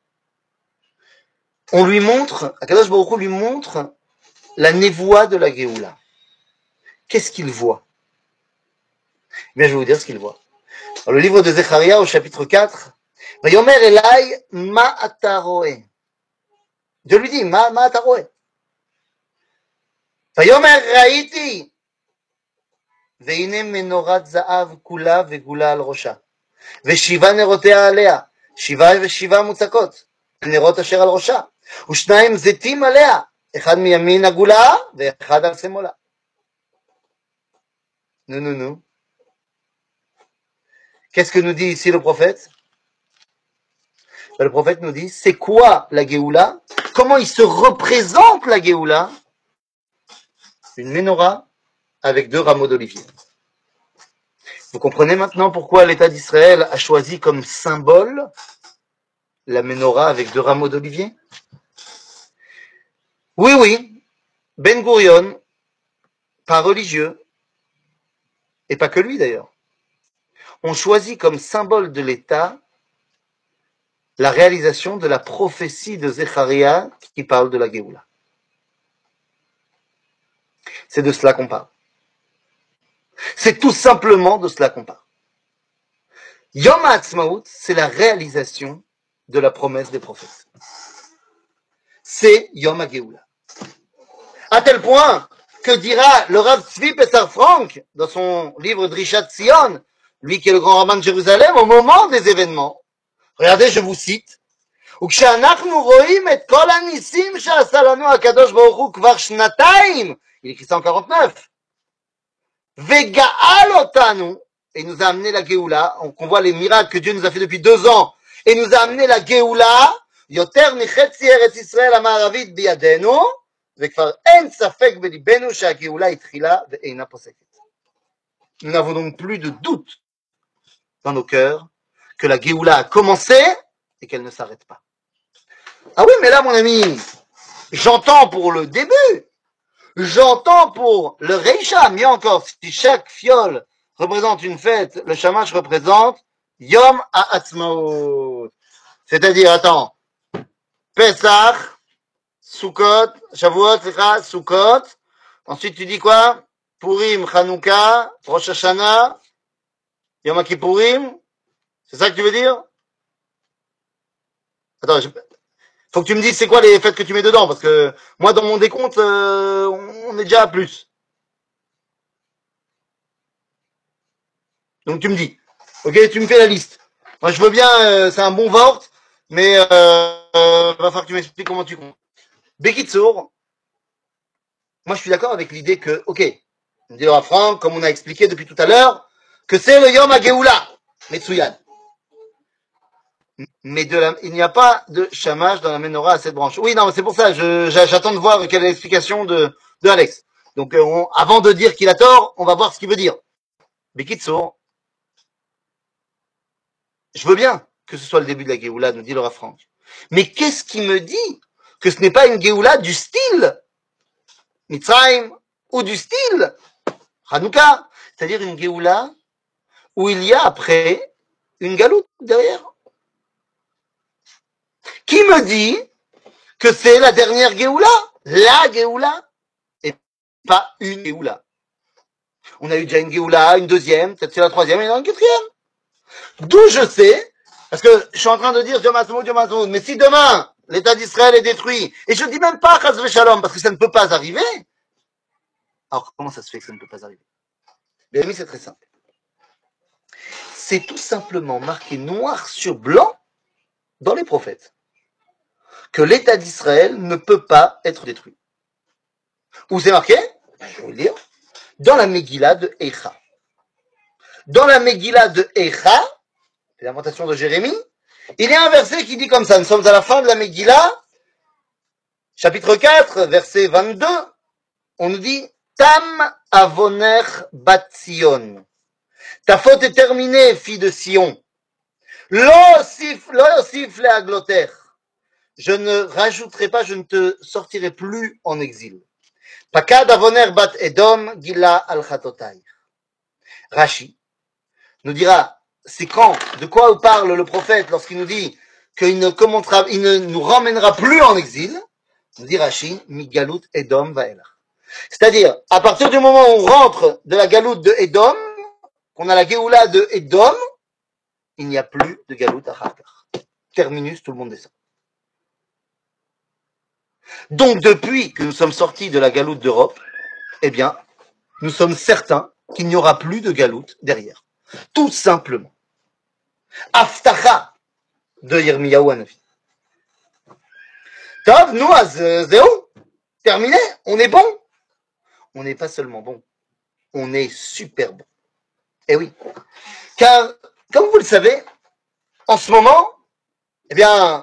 on lui montre, Akadosh Baruch Hu lui montre la névoie de la Géoula. Qu'est-ce qu'il voit? Eh bien, je vais vous dire ce qu'il voit. Dans le livre de Zecharia, au chapitre quatre, Vayomer Elai ma ata roe. Dieu lui dit, ma, ma ata roe. Vayomer raiti. והנה מנורת זהב כולה וגולה על ראשה, ושבעה נרותיה עליה, שבעה ושבעה מוצקות, נרות אשר על ראשה, ושניים זיתים עליה, אחד מימין הגולה ואחד על שמאלה. Non, non, non. Qu'est-ce que nous dit ici le prophète? Le prophète nous dit, c'est quoi la Géoula? Comment il se représente la Géoula? Une menorah avec deux rameaux d'olivier. Vous comprenez maintenant pourquoi l'État d'Israël a choisi comme symbole la menorah avec deux rameaux d'olivier? Oui, oui, Ben Gurion, pas religieux, et pas que lui d'ailleurs, ont choisi comme symbole de l'État la réalisation de la prophétie de Zecharia qui parle de la Géoula. C'est de cela qu'on parle. C'est tout simplement de cela qu'on parle. Yom HaAtzmaut, c'est la réalisation de la promesse des prophètes. C'est Yom HaGeoula. À tel point que dira le Rav Tzvi Pessar Frank dans son livre Drishat Zion, lui qui est le grand rabbin de Jérusalem, au moment des événements. Regardez, je vous cite. וכשאנחנו רואים את כל הניסים שעשה לנו הקדוש ברוך הוא כבר שנתיים Il écrit ça en quarante-neuf. Vegaal otanu, et il nous a amené la Géoula, qu'on voit les miracles que Dieu nous a fait depuis deux ans, et nous a amené la Géoula, yoter michetzi eretz Israël המערבית בידינו, וכבר אין ספק בליבנו שהגאולה התחילה ואינה פוסקת. Nous n'avons donc plus de doute dans nos cœurs que la Géoula a commencé et qu'elle ne s'arrête pas. Ah oui, mais là, mon ami, j'entends pour le début, j'entends pour le Reisha, mieux encore, si chaque fiole représente une fête, le Shamash représente Yom HaAtzmaut. C'est-à-dire, attends, Pesach, Sukkot, Shavuot, c'est Sukkot. Ensuite, tu dis quoi? Purim, Hanouka, Rosh Hashanah, Yom Kippourim. C'est ça que tu veux dire? Attends, je... faut que tu me dises c'est quoi les fêtes que tu mets dedans, parce que moi, dans mon décompte, euh, on est déjà à plus. Donc, tu me dis. Ok, tu me fais la liste. Moi, je veux bien, euh, c'est un bon vort, mais euh, euh, va falloir que tu m'expliques comment tu comptes. Bekitsour, moi, je suis d'accord avec l'idée que, ok, on dira Franck, comme on a expliqué depuis tout à l'heure, que c'est le Yom HaGeoula, Metsuyan. Mais de la, il n'y a pas de chamash dans la menorah à cette branche. Oui, non, c'est pour ça, je, j'attends de voir quelle est l'explication de, de Alex. Donc, euh, on, avant de dire qu'il a tort, on va voir ce qu'il veut dire. Bekitsour, je veux bien que ce soit le début de la Géoula, nous dit Laura Franck. Mais qu'est-ce qui me dit que ce n'est pas une Géoula du style Mitzrayim ou du style Hanouka, c'est-à-dire une Géoula où il y a après une galoute derrière. Qui me dit que c'est la dernière Géoula, la Géoula, et pas une Géoula. On a eu déjà une Géoula, une deuxième, peut-être c'est la troisième, et une quatrième. D'où je sais, parce que je suis en train de dire Yom HaAtzmaut, Yom HaAtzmaut, mais si demain l'État d'Israël est détruit, et je ne dis même pas Chas v'Shalom, parce que ça ne peut pas arriver, alors comment ça se fait que ça ne peut pas arriver? Bien amis, c'est très simple. C'est tout simplement marqué noir sur blanc dans les prophètes que l'État d'Israël ne peut pas être détruit. Où c'est marqué? Je vais vous le dire. Dans la Megillah de Eicha. Dans la Megillah de Eicha, c'est l'inventation de Jérémie, il y a un verset qui dit comme ça, nous sommes à la fin de la Megillah, chapitre quatre, verset vingt-deux, on nous dit Tam avoner bat Sion. Ta faute est terminée, fille de Sion. Lo osif, lo osif le agloter. Je ne rajouterai pas, je ne te sortirai plus en exil. Pakad avoner bat Edom, gila al chatotai. Rashi nous dira, c'est quand, de quoi parle le prophète lorsqu'il nous dit qu'il ne commentera, il ne nous ramènera plus en exil, nous dit Rashi, mi galut Edom vaela. C'est-à-dire, à partir du moment où on rentre de la galoute de Edom, qu'on a la Géoula de Edom, il n'y a plus de galoute à Harkar. Terminus, tout le monde descend. Donc, depuis que nous sommes sortis de la galoute d'Europe, eh bien, nous sommes certains qu'il n'y aura plus de galoute derrière. Tout simplement. Aftacha de Yirmiyahu Hanavi. Tov, nous, à Zéou, terminé, on est bon. On n'est pas seulement bon, on est super bon. Eh oui. Car, comme vous le savez, en ce moment, eh bien,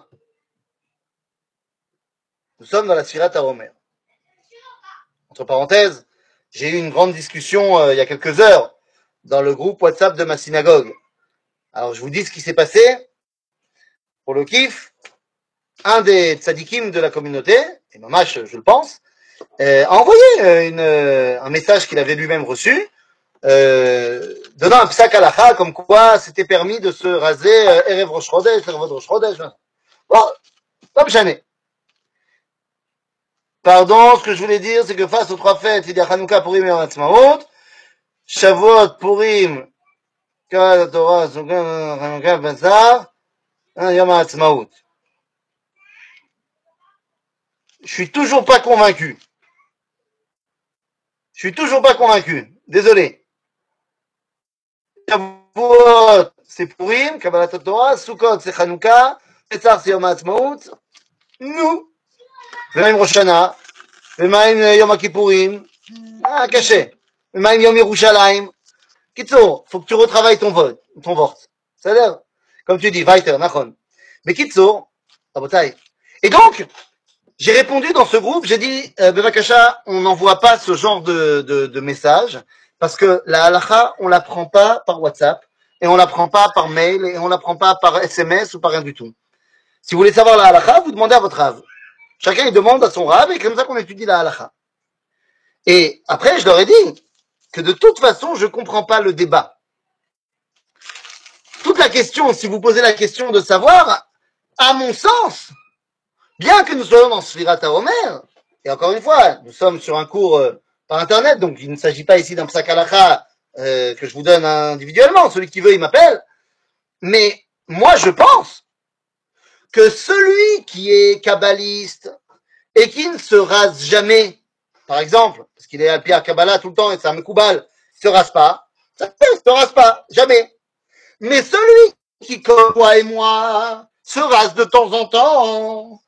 nous sommes dans la Sfirat HaOmer. Entre parenthèses, j'ai eu une grande discussion euh, il y a quelques heures dans le groupe WhatsApp de ma synagogue. Alors, je vous dis ce qui s'est passé. Pour le kiff, un des tzadikim de la communauté, et mamash, je le pense, euh, a envoyé euh, une, euh, un message qu'il avait lui-même reçu, euh, donnant un psak halacha, comme quoi c'était permis de se raser euh, Erev Rosh Chodesh, Erev Rosh Chodesh. Bon, comme jamais. Pardon, ce que je voulais dire, c'est que face aux trois fêtes, il y a Hanouka, Purim et Yom HaAtzmaut, Shavuot, Purim, Kabbalat Torah, Hanouka, Pesach, Yom HaAtzmaut. Je suis toujours pas convaincu. Je suis toujours pas convaincu. Désolé. Shavuot, c'est Purim, Kabbalat Torah, Sukkot, c'est Hanouka, Pesach, c'est Yom HaAtzmaut. Nous, ומה עם ראש שנה? ומה עם יום הכיפורים? Ah, caché. Même Yom Yerushalayim. Kitsour, faut que tu retravailles ton vote, ton vote. C'est-à-dire, comme tu dis, weiter, nachon. Mais Kitsour, rabotai. Et donc, j'ai répondu dans ce groupe, j'ai dit, euh, Bevakasha, on n'envoie pas ce genre de, de, de message, parce que la halakha, on la prend pas par WhatsApp, et on la prend pas par mail, et on la prend pas par S M S ou par rien du tout. Si vous voulez savoir la halakha, vous demandez à votre rave. Chacun, il demande à son rave, et c'est comme ça qu'on étudie la halakha. Et après, je leur ai dit que de toute façon, je comprends pas le débat. Toute la question, si vous posez la question de savoir, à mon sens, bien que nous soyons dans Sfirat HaOmer, et encore une fois, nous sommes sur un cours euh, par Internet, donc il ne s'agit pas ici d'un psak halakha euh, que je vous donne individuellement, celui qui veut, il m'appelle, mais moi je pense que celui qui est kabbaliste et qui ne se rase jamais, par exemple, parce qu'il est à Pierre Kabbalah tout le temps et c'est un mekoubal, il se rase pas, ça ne se rase pas, jamais. Mais celui qui, comme moi et moi, se rase de temps en temps,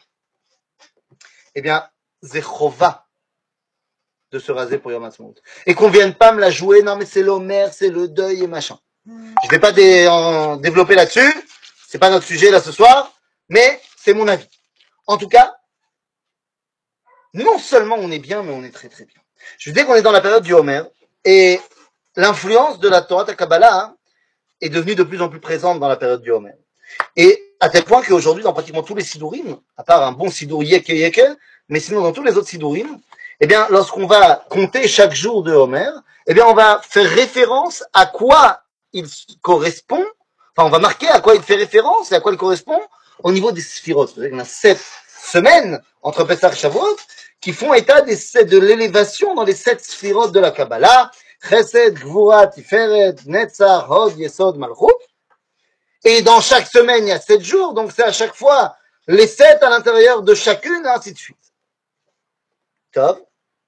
eh bien, Zechova de se raser pour Yom Ha'atzmaut. Et qu'on vienne pas me la jouer, non mais c'est l'Omer, c'est le deuil et machin. Je vais pas dé- en développer là-dessus, c'est pas notre sujet là ce soir, mais c'est mon avis. En tout cas, non seulement on est bien, mais on est très très bien. Je dis qu'on est dans la période du Homer, et l'influence de la Torah ta Kabbalah hein, est devenue de plus en plus présente dans la période du Homer. Et à tel point qu'aujourd'hui, dans pratiquement tous les sidourim, à part un bon sidour yeke yeke, mais sinon dans tous les autres sidourim, eh bien, lorsqu'on va compter chaque jour de Homer, eh bien, on va faire référence à quoi il correspond, enfin, on va marquer à quoi il fait référence et à quoi il correspond au niveau des sphirotes. C'est-à-dire qu'on a sept semaines entre Pessah et Shavuot qui font état des, de l'élévation dans les sept sphirotes de la Kabbalah, Chesed, Gvura, Tiferet, Netzach, Hod, Yesod, Malchut. Et dans chaque semaine, il y a sept jours, donc c'est à chaque fois les sept à l'intérieur de chacune, et ainsi de suite. Top.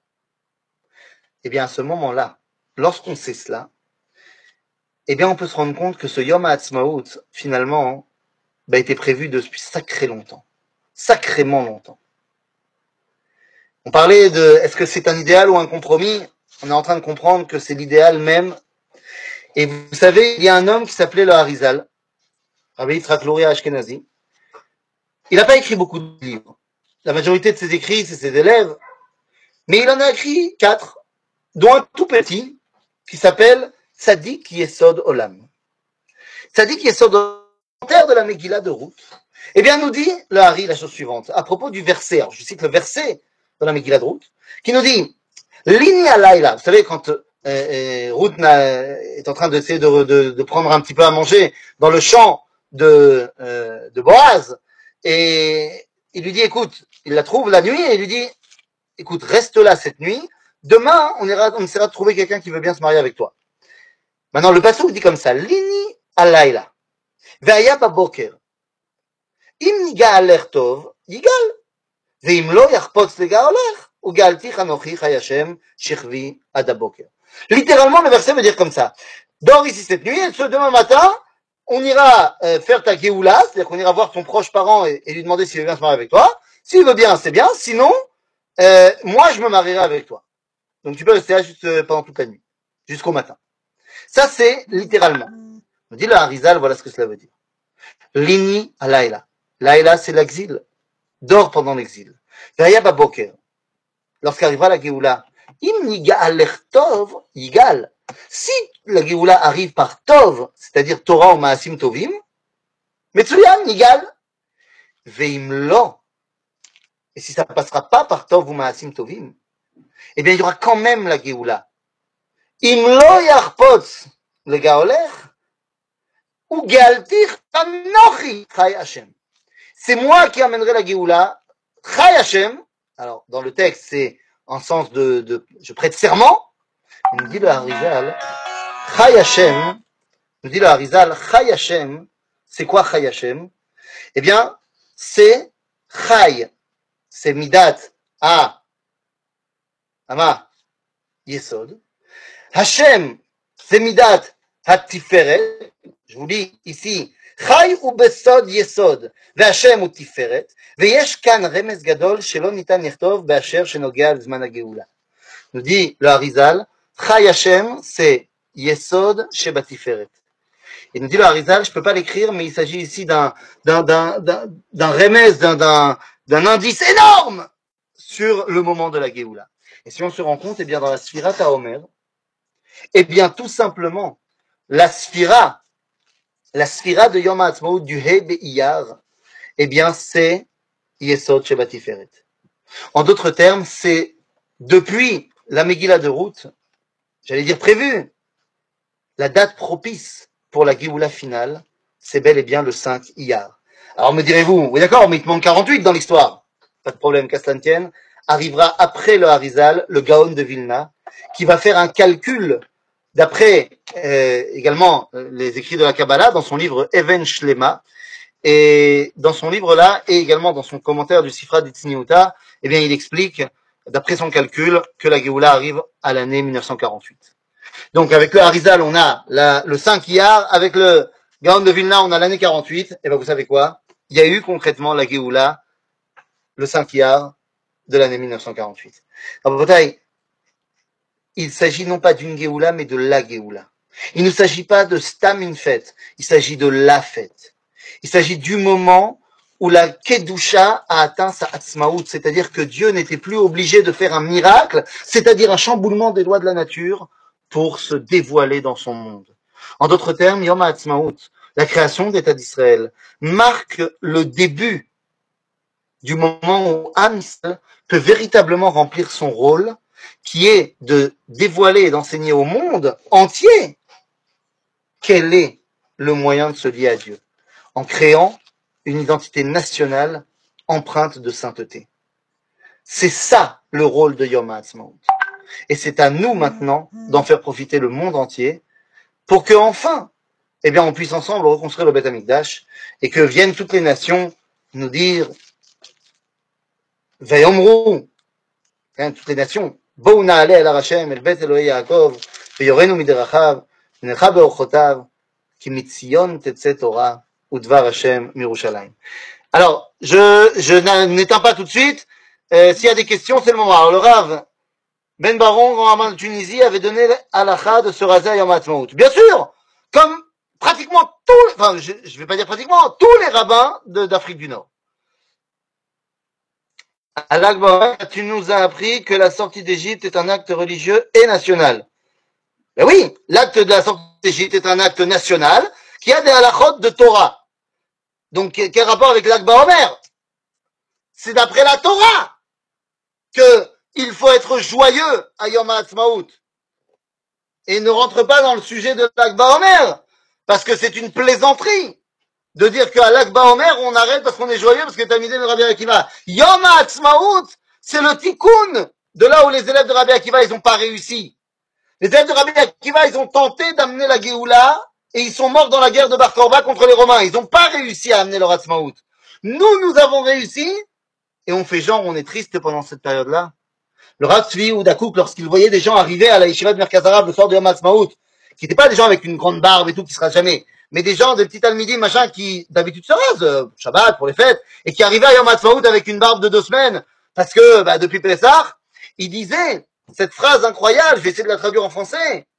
Eh bien, à ce moment-là, lorsqu'on sait cela, eh bien, on peut se rendre compte que ce Yom HaAtzmaut, finalement, bah, était prévu depuis sacré longtemps. Sacrément longtemps. On parlait de, est-ce que c'est un idéal ou un compromis? On est en train de comprendre que c'est l'idéal même. Et vous savez, il y a un homme qui s'appelait le Harizal, Rabbi Yitzhak Luria Ashkenazi. Il n'a pas écrit beaucoup de livres. La majorité de ses écrits, c'est ses élèves. Mais il en a écrit quatre, dont un tout petit, qui s'appelle Tzadik Yesod Olam. Tzadik Yesod Olam, de la Megillah de Ruth, eh bien, nous dit le Hari la chose suivante, à propos du verset, alors je cite le verset de la Megillah de Ruth, qui nous dit, Lini alayla, vous savez, quand euh, euh, Ruth est en train d'essayer de, de, de prendre un petit peu à manger dans le champ de, euh, de Boaz, et il lui dit, écoute, il la trouve la nuit, et il lui dit, écoute, reste là cette nuit, demain, on, ira, on essaiera de trouver quelqu'un qui veut bien se marier avec toi. Maintenant, le passouk dit comme ça, Lini alayla, ve'aya baboker, im niga aler tov, yigal, ve'im lo yachpotz lega'olech, ugalti chanochi chayashem, shechvi ad aboker. Littéralement, le verset veut dire comme ça. Dors ici cette nuit, et ce demain matin, on ira euh, faire ta geoula, c'est-à-dire qu'on ira voir ton proche parent et, et lui demander s'il veut bien se marier avec toi. S'il veut bien, c'est bien. Sinon, euh, moi, je me marierai avec toi. Donc tu peux rester là juste euh, pendant toute la nuit, jusqu'au matin. Ça, c'est littéralement. On dit le Harizal, voilà ce que cela veut dire. Lini à Laïla. Laïla, c'est l'exil. Dors pendant l'exil. Ve'aya baboker. Lorsqu'arrivera la Géoula, im niga alech tov, yigal. Si la Géoula arrive par tov, c'est-à-dire Torah ou Maasim Tovim, Metsuyan, yigal. Ve'im lo. Et si ça ne passera pas par tov ou Maasim Tovim, eh bien, il y aura quand même la Géoula. Im lo yarpotz le gaolech, ou galtir anochi chai Hashem. C'est moi qui amènerai la Géoula, chai Hashem. Alors, dans le texte, c'est en sens de, de je prête serment. Il nous dit le Harizal, chai Hashem, nous dit le Harizal, chai Hashem, c'est quoi chai Hashem? Eh bien, c'est chai, c'est midat a, ama, yesod. Hashem, c'est midat ha-tiferet. Je vous lis ici, חי הוא בסוד יסוד, והשם הוא תפארת, ויש כאן רמז גדול שלא ניתן לכתוב באשר שנוגע לזמן הגאולה. Nous dit le Harizal, Chai Hashem, c'est Yesod Shebatiferet. Il nous dit le Harizal, je ne peux pas l'écrire, mais il s'agit ici d'un, d'un, d'un, d'un, d'un remez, d'un, d'un, d'un indice énorme sur le moment de la Géoula. Et si on se rend compte, eh bien, dans la Sphira Taomer, eh bien, tout simplement, la Sphira, la Sphira de Yom HaAtzmaut du He Be'iyar, eh bien, c'est Yesod Shebatiferet. En d'autres termes, c'est depuis la Megillah de Ruth, j'allais dire prévu, la date propice pour la Géoula finale, c'est bel et bien le cinq Iyar. Alors me direz-vous, oui d'accord, mais il te manque quarante-huit dans l'histoire. Pas de problème, qu'à cela ne tienne. Arrivera après le Harizal, le Gaon de Vilna, qui va faire un calcul d'après euh, également les écrits de la Kabbalah dans son livre Even Shlema, et dans son livre-là, et également dans son commentaire du Sifra d'Itzniuta, eh bien il explique, d'après son calcul, que la Géoula arrive à l'année mille neuf cent quarante-huit. Donc avec le Harizal, on a la, le cinq Iyar, avec le Gaon de Vilna, on a l'année quarante-huit, et ben vous savez quoi? Il y a eu concrètement la Géoula, le cinq Iyar de l'année mille neuf cent quarante-huit. Alors, Botaï, il s'agit non pas d'une Géoula, mais de la Géoula. Il ne s'agit pas de Stam une fête, il s'agit de la fête. Il s'agit du moment où la Kedusha a atteint sa Atzmaout, c'est-à-dire que Dieu n'était plus obligé de faire un miracle, c'est-à-dire un chamboulement des lois de la nature, pour se dévoiler dans son monde. En d'autres termes, Yom HaAtzmaut, la création d'État d'Israël, marque le début du moment où Am Yisraël peut véritablement remplir son rôle, qui est de dévoiler et d'enseigner au monde entier quel est le moyen de se lier à Dieu, en créant une identité nationale empreinte de sainteté. C'est ça le rôle de Yom HaAtzmaut. Et c'est à nous maintenant d'en faire profiter le monde entier pour que enfin, eh bien, on puisse ensemble reconstruire le Beth Amikdash et que viennent toutes les nations nous dire Vayomru, hein, toutes les nations, Bou na'ale el Hashem el Bet Elohei Yaakov veyorenu miderachav necha beorchotav ki mitzion tetze Torah udvar Hashem mirushalayim. Alors, je, je n'éteins pas tout de suite. Euh, s'il y a des questions, c'est le moment. Alors, le Rav Ben Baron, grand rabbin de Tunisie, avait donné l'halakha de se raser à Yom HaAtzmaut. Bien sûr, comme pratiquement tous, enfin, je ne vais pas dire pratiquement, tous les rabbins de, d'Afrique du Nord. À l'Akbar, tu nous as appris que la sortie d'Égypte est un acte religieux et national. Ben oui, l'acte de la sortie d'Égypte est un acte national qui a des halakhot de Torah. Donc, quel rapport avec l'Akbar Omer? C'est d'après la Torah que il faut être joyeux à Yom HaAtzmaut. Et ne rentre pas dans le sujet de l'Akba Omer, parce que c'est une plaisanterie de dire qu'à l'Akba Omer, on arrête parce qu'on est joyeux, parce que t'as misé de Rabbi Akiva. Yom HaAtzmaut, c'est le tikkun de là où les élèves de Rabbi Akiva, ils n'ont pas réussi. Les élèves de Rabbi Akiva, ils ont tenté d'amener la Géoula, et ils sont morts dans la guerre de Bar Korba contre les Romains. Ils n'ont pas réussi à amener leur Hatzmaut. Nous, nous avons réussi, et on fait genre, on est triste pendant cette période-là. Le Rav Tzvi Oudakouk, lorsqu'il voyait des gens arriver à la Yeshiva de Merkaz Arabe le soir de Yom HaAtzmaut, qui n'étaient pas des gens avec une grande barbe et tout, qui sera jamais, mais des gens, des petits talmidim, machin, qui d'habitude se rasent, euh, Shabbat, pour les fêtes, et qui arrivaient à Yom HaAtzmaut avec une barbe de deux semaines, parce que, bah, depuis Pessah, il disait cette phrase incroyable, je vais essayer de la traduire en français.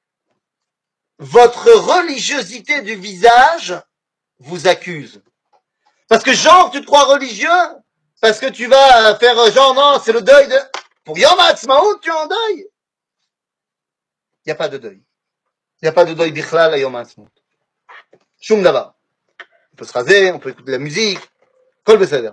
Votre religiosité du visage vous accuse. Parce que genre, tu te crois religieux, parce que tu vas faire genre, non, c'est le deuil de... Pour Yom HaAtzmaut, tu es en deuil. Il n'y a pas de deuil. Il n'y a pas de deuil bichlal à Yom HaAtzmaut. Shum davar. On peut se raser, on peut écouter de la musique. Kol beseder.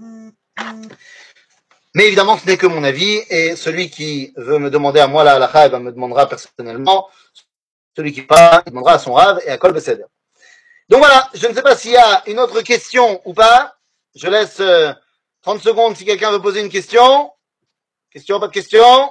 Mais évidemment, ce n'est que mon avis, et celui qui veut me demander à moi la halakha, il me demandera personnellement. Celui qui pas, il demandera à son rave et à Kol beseder. Donc voilà, je ne sais pas s'il y a une autre question ou pas. Je laisse euh, trente secondes si quelqu'un veut poser une question. Question, pas de question?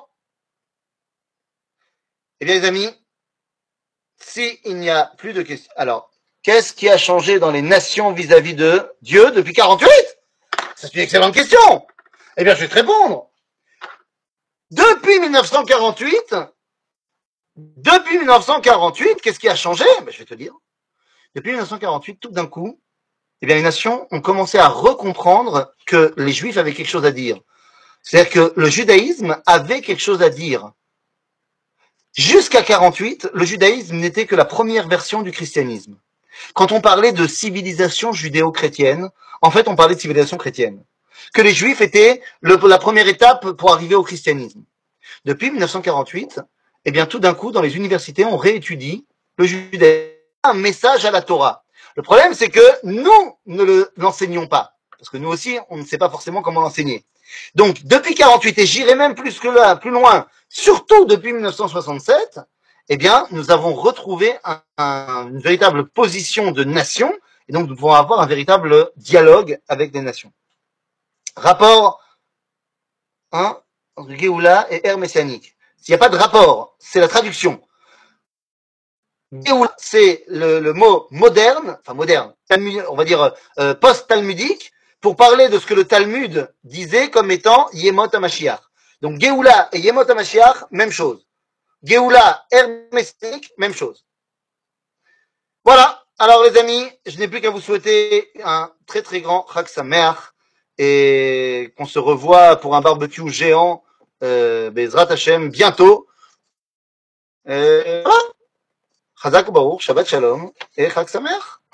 Eh bien, les amis, s'il n'y a plus de questions, alors, qu'est-ce qui a changé dans les nations vis-à-vis de Dieu depuis quarante-huit? C'est une excellente question. Eh bien, je vais te répondre. Depuis mille neuf cent quarante-huit, depuis mille neuf cent quarante-huit, qu'est-ce qui a changé? Ben, je vais te dire. Depuis mille neuf cent quarante-huit, tout d'un coup, eh bien, les nations ont commencé à recomprendre que les Juifs avaient quelque chose à dire. C'est-à-dire que le judaïsme avait quelque chose à dire. Jusqu'à quarante-huit, le judaïsme n'était que la première version du christianisme. Quand on parlait de civilisation judéo-chrétienne, en fait, on parlait de civilisation chrétienne. Que les juifs étaient le, la première étape pour arriver au christianisme. Depuis mille neuf cent quarante-huit, eh bien, tout d'un coup, dans les universités, on réétudie le judaïsme, un message à la Torah. Le problème, c'est que nous ne le, l'enseignons pas. Parce que nous aussi, on ne sait pas forcément comment l'enseigner. Donc, depuis quarante-huit, et j'irai même plus que là, plus loin, surtout depuis mille neuf cent soixante-sept, eh bien, nous avons retrouvé un, un, une véritable position de nation, et donc nous pouvons avoir un véritable dialogue avec des nations. Rapport hein, entre Géoula et ère messianique. S'il n'y a pas de rapport, c'est la traduction. Géoula, c'est le, le mot moderne, enfin moderne, on va dire euh, post-talmudique, pour parler de ce que le Talmud disait comme étant Yemot HaMashiach. Donc Géoula et Yemot HaMashiach, même chose. Géoula, ère messianique, même chose. Voilà. Alors les amis, je n'ai plus qu'à vous souhaiter un très très grand Chag Sameach et qu'on se revoit pour un barbecue géant, euh, Bezrat Hashem, bientôt. Euh, voilà. Chazak Baruch, Shabbat Shalom et Chag Sameach.